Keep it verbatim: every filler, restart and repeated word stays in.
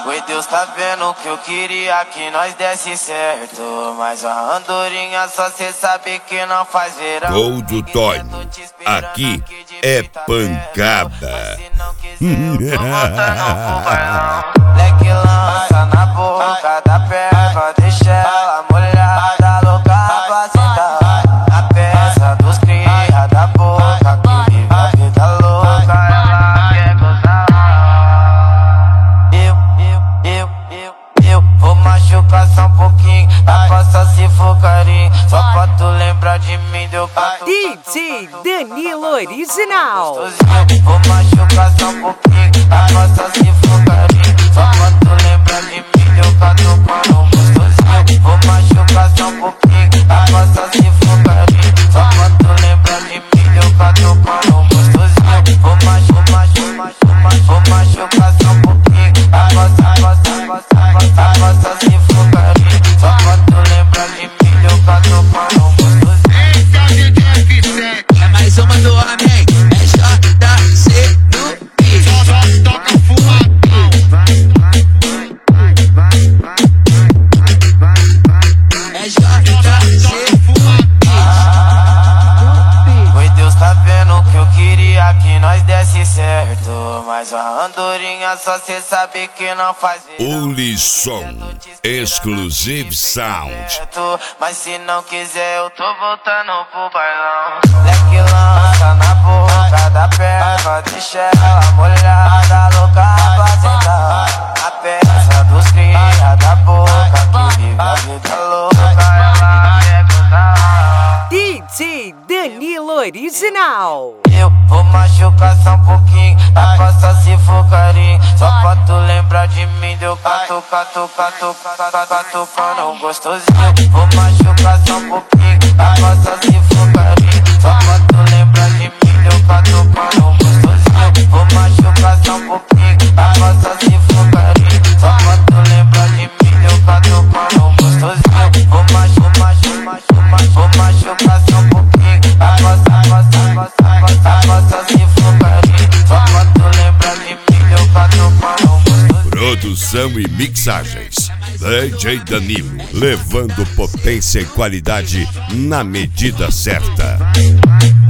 Foi Deus tá vendo que eu queria que nós desse certo, mas a andorinha só cê sabe que não faz verão. Gol do Toy, aqui é pancada. Leque lança na boca da perna, deixa ela molhada, louca pra sentar. A peça dos cria da boca, que vive a vida louca, ela quer gozar. Eu, eu, eu, eu, eu vou machucar só um pouquinho, a passa se for carinho, só pra tu lembrar de mim, deu pra tu. D J Danilo Original. Vou machucar só um pouquinho, a passa se for carinho, só pra tu lembrar de mim, deu pra tu pano gostosinho. Vou machucar só um pouquinho, a passa se for carinho, só pra tu lembrar de mim, deu pra tu pano gostosinho. Vou machucar, machucar, vou machucar só um pouquinho, a passa, passa, passa, passa, passa se for carinho, só pra tu lembrar de mim, deu pra tu pano gostosinho. É mais uma do homem, é J C no beat. Só toca fumadão. É J C Foi Deus tá vendo que eu queria que nós desse certo, mas a andorinha só cê sabe que não faz verão. Ulisson Exclusive Sound. Mas se não quiser eu tô voltando pro bailão. Leque lança na boca da perna, deixa ela molhada, louca pra sentar. A peça dos cria da boca, que vive a vida louca, ela quer gozar. D J Danilo Original. Eu vou machucar só um pouquinho, a passa se for carinho, só pra tu lembrar de mim, deu pra tu, catu, catu, catu, catu, pano gostosinho. Vou machucar só um pouquinho, a passa se for carinho, só pra tu lembrar de mim, deu pra tu, pano gostosinho. Vou machucar só um pouquinho, a passa se for carinho, só pra tu lembrar de mim, deu pra tu, pano gostosinho. Vou machucar, machucar, vou machucar só um pouquinho, a passa, passa, passa, passa, passa se for carinho, só pra tu lembrar de mim, deu pra tu, pano gostosinho. Produção e mixagens D J Danilo, levando potência e qualidade na medida certa.